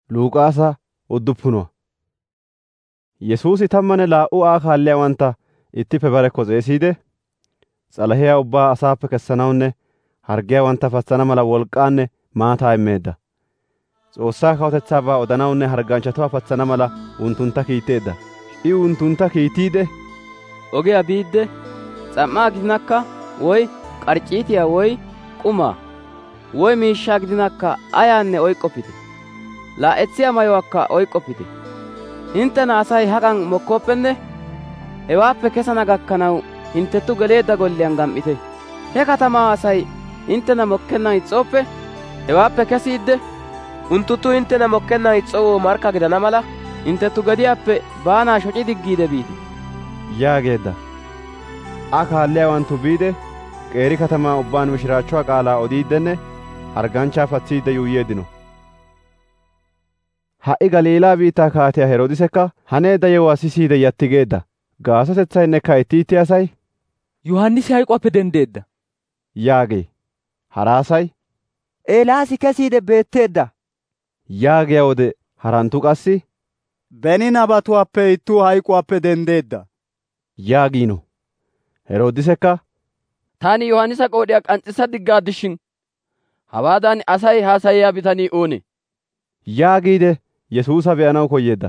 Luuqaasa 9 Yesuusi 12 kaalliyawantta ittippe barekko xeesiide, s'alahiyaa ubbaa asaappe kessanawunne harggiyawantta patsana mala wolk'k'aanne maataa immeedda. S'oossaa kawutetsaabaa odanawunne hargganchchatuwaa patsana mala unttuntta kiitteedda. I unttuntta kiittiide, ogiyaa biidde s'am"aa gidinakka woy k'arc'ciitiyaa woy k'umaa woy miishshaa gidinakka ayaanne oyqqoppite. Laa'etsiyaa mayuwaakka oyqqoppite. Hinttena Asay hak'an mokkooppenne hewaappe kesana gakkanaw hinttenttu geleedda golliyaan gam"ite. He katamaa Asay hinttena mokkennan is's'ooppe, hewaappe kesiidde unttunttu hinttena mokkennan is's'owoo markka gidana mala hinttenttu gediyaappe baanaa shoci diggiide biite» yaageedda. Aa kaalliyaawanttu biide qeeri katamaa ubbaan mishiraachchuwaa qaalaa odiiddenne hargganchchaa patsiidde yuuyyeeddino. Ha"i Galiilaa biittaa kaatiyaa Heroodisekka haneedda yewuwaa sisiide yattigeedda. Gaasotetsaynne ittiitti asay, «Yohannisi hayquwaappe denddeedda» yaagee. Hara asay, «Eelaasi kesiide beetteedda» yaagiyaa wode haranttu qassi, «Beni nabatuwaappe ittuu hayquwaappe denddeedda» yaagiino. Heroodisekka, «Taani Yohannisa qoodhiyaa k'ans's'issa diggaaddishin hawaadan Asay haasayiyaa bitanii oonee?» yaagiide Yesuusa be'anaw koyyeedda.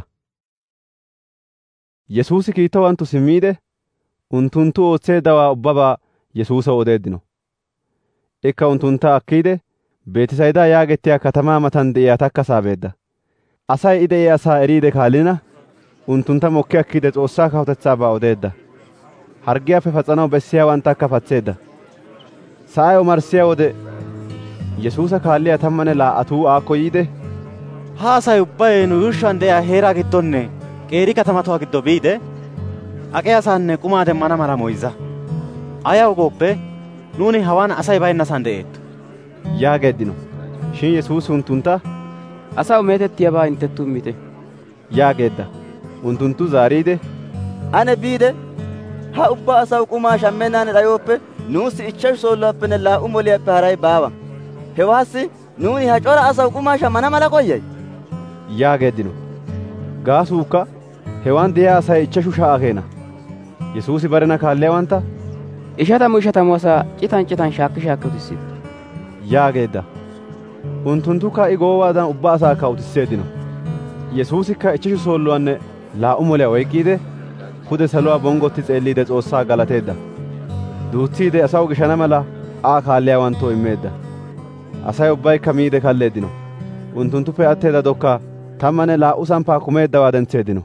Yesuusi kiittowanttu simmiide, unttunttu ootseeddawaa ubbabaa Yesuusaw odeeddino. Ikka unttuntta akkiide, Beetisaydaa yaagettiyaa katamaa matan de'iyaa takkasaa beedda. Asay I de'iyaasaa eriide kaallina, unttuntta mokki akkiide S'oossaa kawutetsaabaa odeedda. Harggiyaappe patsanaw bessiyaawanttakka patseedda. Sa'ay omarssiyaa wode Yesuusa kaalliyaa 12 aakko yiide, «Ha asay ubbay nu yuushshuwan de'iyaa heeraa giddonne qeeri katamatuwaa giddo biide aqiyaasaanne qumaa demmana mala moyza. Ayaw gooppe, nuuni hawaan asay baynnasan de'eetto» yaageeddino. Shin Yesuusi unttuntta, «Asaw meetettiyaabaa hinttenttu immite» yaageedda. Unttunttu zaariide, «Ane biide ha ubbaa asaw qumaa shammennaan dhayooppe nuussi 5 soolluwaappenne 2 moliyaappe haray baawa. Hewaassi nuuni ha cora asaw qumaa shammana mala koyyay» yaageeddino. Gaasuukka hewaan de'iyaa asay 5,000 keena. Yesuusi barena kaalliyaawantta, 50 asaa citan shaakki utissite yaageedda. Unttunttukka I goowaadan ubba asaakka utisseeddino. Yesuusikka 5 soolluwaanne 2 moliyaa oyqqiide, pude saluwaa bonggotti xeelliide S'oossaa galateedda. Duutsiide asaw gishana mala Aa kaalliyaawanttoo immeedda. Asay ubbaykka miide kalleeddino. Unttunttuppe atteeda dokkaa 12 samppaa kumeeddawaa dentseeddino.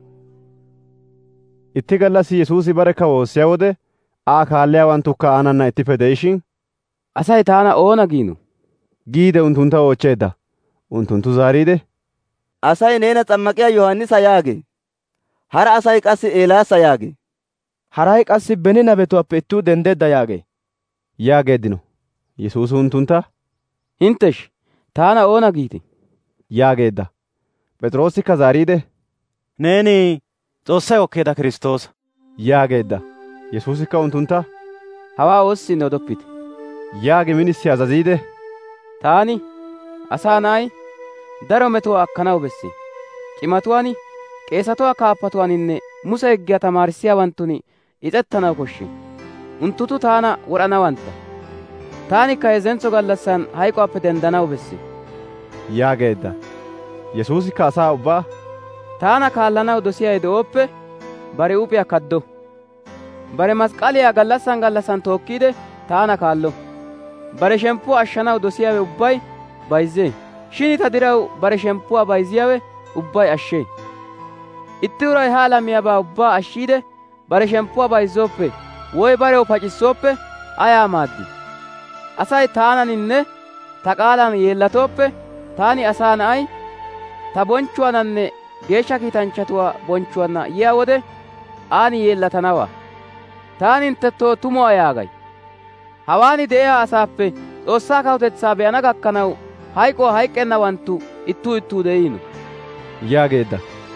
Itti gallassi Yesuusi barekka woossiyaa wode, Aa kaalliyaawanttukka aananna ittippe de'ishin, «Asay taana oona giinu?» giide unttuntta oochcheedda. Unttunttu zaariide, «Asay neena Xammaqiyaa Yohannisa yaagee. Hara asay qassi Eelaasa yaagee. haray qassi beni nabetuwaappe ittuu denddeedda yaagee» yaageeddino. Yesuusi unttuntta, «Hinttesh taana oona giite?» yaageedda. Phexroosikka zaariide, «Neeni Xoossay okkeedda Kiristtoosa» yaageedda. Yesuusikka unttuntta, «Hawaa oossinne odoppite» yaagi minisi azaziide, «Taani Asaa Na'ay daro metuwaa akkanaw bessee. C'imatuwaan, qeesatuwaa kaappatuwaaninne Muse higgiyaa tamaarissiyaawanttun is'ettanaw koshshee. Unttunttu taana wod'anawantta. Taanikka heezzentso gallassan hayquwaappe denddanaw bessee» yaageedda. Yesuusikka asaa ubbaa, «Taana kaallanaw dosiyay de'ooppe, bare huup'iyaa kaddo. Bare mask'k'aliyaa gallassan tookkiide taana kaallo. Bare shemppuwaa ashshanaw dosiyaawe ubbay bayzzee. Shin ta diraw bare shemppuwaa bayzziyaawe ubbay ashshee. Itti uray ha alamiyaabaa ubbaa ashshiide bare shemppuwaa bayzzooppe woy barew pacissooppe ayaa maaddii? Asay taananinne ta qaalan yeellatooppe, taani Asaa Na'ay ta bonchchuwaananne geeshsha kiitanchchatuwaa bonchchuwaanna yiyaa wode aan yeellatanawaa. Taani hinttettoo tumuwaa yaagay. Hawaan de'iyaa asaappe S'oossaa kawutetsaa be'ana gakkanaw hayquwaa hayk'k'ennawanttu ittuu de'iino» yaageedda.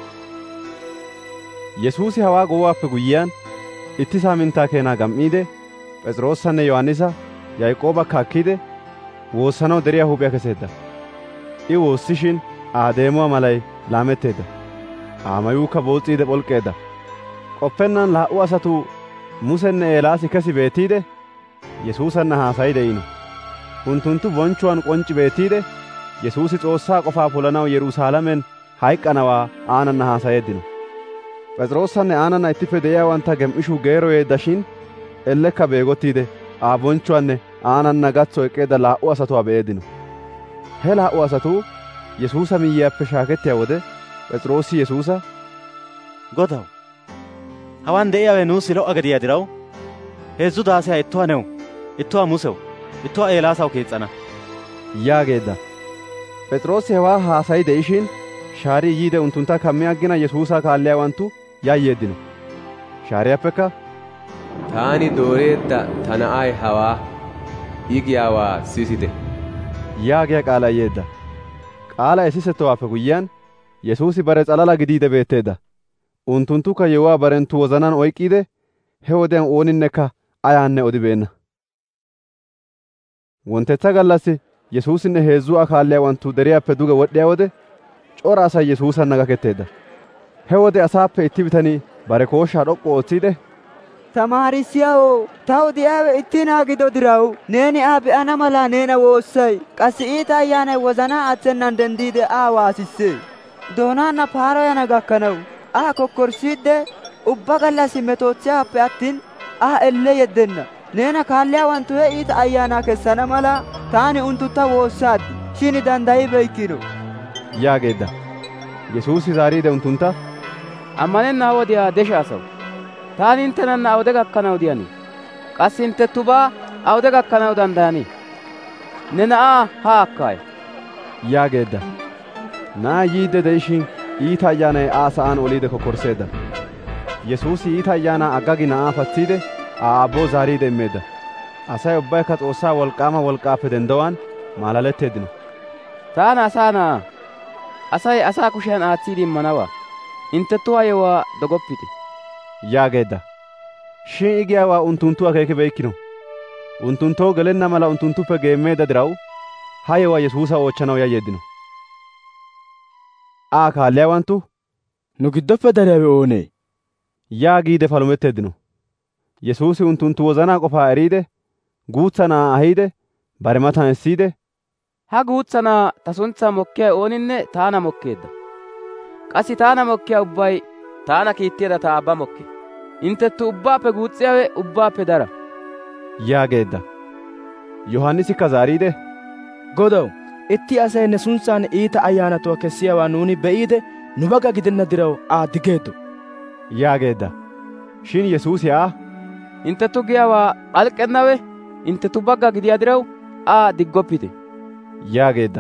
Yesuusi hawaa gowaappe guyyiyaan itti saaminttaa keenaa gam"iide, Phes'iroosanne Yohannisa Yaaqoobakka akkiide woossanaw deriyaa huup'iyaa keseedda. I woossishin Aa deemuwaa malay laametteedda. Aa mayuukka boos's'iide p'olqqeedda. Qoppennaan laa"u asatuu Musenne Eelaasi kesi beettiide Yesuusanna haasayi de'ino. Unttunttu bonchchuwaan k'onc'c'i beettiide Yesuusi S'oossaa qofaa polanaw Yerusaalamen hayk'k'anawaa aanana haasayeeddino. P'es'iroosanne aanana ittippe de'iyaawantta gem"ishuu geeroyeeddashin ellekka beegottiide Aa bonchchuwaanne aanana gatso eqqeedda laa"u asatuwaa be'eeddino. He laa"u asatuu Yesuusa miyyiyaappe shaakettiyaa wode P'es'iroosi Yesuusa, Godaw, hawaan de'iyaawe nuussi lo"a gidiyaa diraw, 3 daasiyaa ittuwaa new, ittuwaa Musew, ittuwaa Eelaasaw kees's'ana yaageedda. P'es'iroosi hewaa haasayi de'ishin shaarii yiide unttuntta kammi aggina Yesuusa kaalliyaawanttu yayyeeddino. Shaariyaappekka, Taani dooreedda ta na'ay hawaa, I giyaawaa sisite yaagiyaa qaalay yeedda. Qaalay sisettowaappe guyyiyaan Yesuusi bare s'alala gidiide beetteedda. Unttunttukka yewuwaa barenttu wozanan oyk'k'iide he wodiyaan ooninnekka ayaanne odibeenna. Wontetsa gallassi Yesuusinne 3 kaalliyaawanttu deriyaappe duge wodhdhiyaa wode cora asay Yesuusanna gaketteedda. He wode asaappe itti bitanii bare kooshaa d'ok'k'u ootsiide, Tamaarissiyaawoo, taw de'iyaawe ittinaa gido diraw neeni Aa be'ana mala neena woossay. Qassi iita ayyaanay wozanaa atsennan denddiide Aa waasissee. Doonaanna paaroyana gakkanaw Aa kokkorssiidde ubba gallassi metootsiyaappe attin Aa elle yeddenna. Neena kaalliyaawanttu he iita ayyaanaa kessana mala taani unttuntta woossaad, shin danddayibeykkino yaageedda. Yesuusi zaariide unttuntta, ammanennaa wodiyaa desha asaw, taani inttenanna awude gakkanaw diyanii? Qassi inttettubaa awude gakkanaw danddayanii? Ne na'aa haa akkaaya yaageedda. Na'aa yiidde de'ishin iita ayyaanay Aa sa'aan oliide kokkorsseedda. Yesuusi iita ayyaanaa aggagi na'aa patsiide Aa aabboo zaariide immeedda. Asay ubbaykka S'oossaa wolk'k'aama wolk'k'aappe denddowaan maalaletteeddino. Taana asaa na'aa, asay asaa kushiyan aatsiide immanawaa. Inttettuwaa yewuwaa dogoppite yaageedda. Shin I giyaawaa unttunttu akeekibeykkino. Unttunttoo gelenna mala unttunttuppe geemmeedda diraw ha yewuwaa Yesuusa oochchanaw yayyeeddino. Aa kaalliyaawanttu, nu giddoppe dariyaawe oonee? yaagiide palumetteeddino. Yesuusi unttunttu wozanaa qofaa eriide guutsa na'aa ahiide bare matan essiide, ha guutsa na'aa ta suntsaa mokkiyaa ooninne taana mokkeedda. Qassi taana mokkiyaa ubbay taana kiitteedda ta Aabba mokke. Inttettu ubbaappe guuxxiyaawe ubbaappe dara yaageedda. Yohannisikka zaariide, Godaw, itti asay ne suntsan iita ayyaanatuwaa kessiyaawaa nuuni be'iide nu bagga gidenna diraw Aa digeeddo yaageedda. Shin Yesuusi Aa, inttettu giyaawaa p'alqqennawe inttettu bagga gidiyaa diraw Aa diggoppite yaageedda.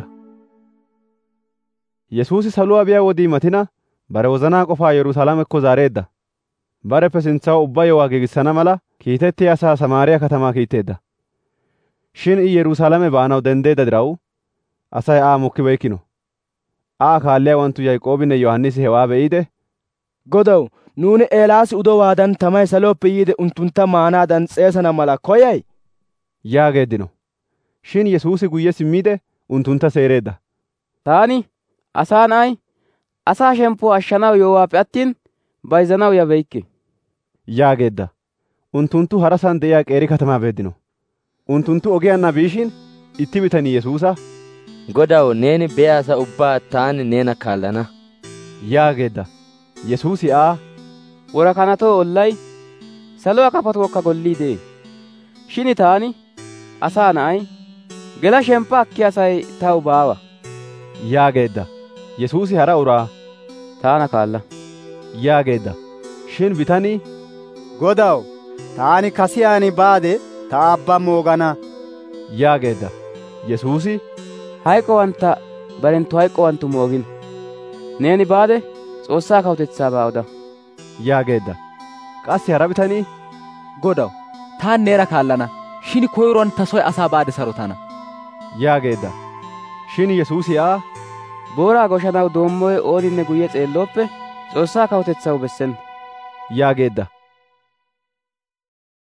Yesuusi saluwaa biyaa wodii matina bare wozanaa qofaa Yerusaalamekko zaareedda. Bareppe sintsaw ubba yewuwaa giigissana mala kiitettiyaa asaa Samaariyaa katamaa kiitteedda. Shin I Yerusaalame baanaw denddeedda diraw asay Aa mokkibeykkino. Aa kaalliyaawanttu Yaaqoobinne Yohannisi hewaa be'iide, Godaw, nuuni Eelaasi udowaadan tamay salooppe yiide unttuntta maanaadan s'eesana mala koyay yaageeddino. Shin Yesuusi guyye simmiide unttuntta seereedda. Taani asaa na'ay asaa shemppuwaa ashshanaw yoowaappe attin bayzanaw yabeykke yaageedda. Unttunttu harasan de'iyaa qeeri katamaa beeddino. Unttunttu ogiyaanna biishin itti bitanii Yesuusa, Godaw, neeni be'aasa ubbaa taani neena kaallana yaageedda. Yesuusi Aa, worakanatoo ollay saluwaa kafatuwakka gollii de'ee. Shin taani asaa na'ay gela shemppa akkiyaa asay taw baawa yaageedda. Yesuusi hara uraa, taana kaalla yaageedda. Shin bitanii, Godaw, taani kasiyaan baade ta Aabba moogana yaageedda. Yesuusi, hayqowantta barenttu hayqowanttu moogin. Neeni baade S'oossaa kawutetsaabaa oda yaageedda. Qassi hara bitanii, Godaw, taan neera kaallana, shin koyruwan ta soy asaa baade sarotana yaageedda. Shin Yesuusi Aa, booraa goshanaw doommoy ooninne guyye xeellooppe S'oossaa kawutetsaw bessenna yaageedda.